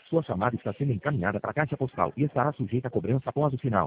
Sua chamada está sendo encaminhada para a caixa postal e estará sujeita a cobrança após o sinal.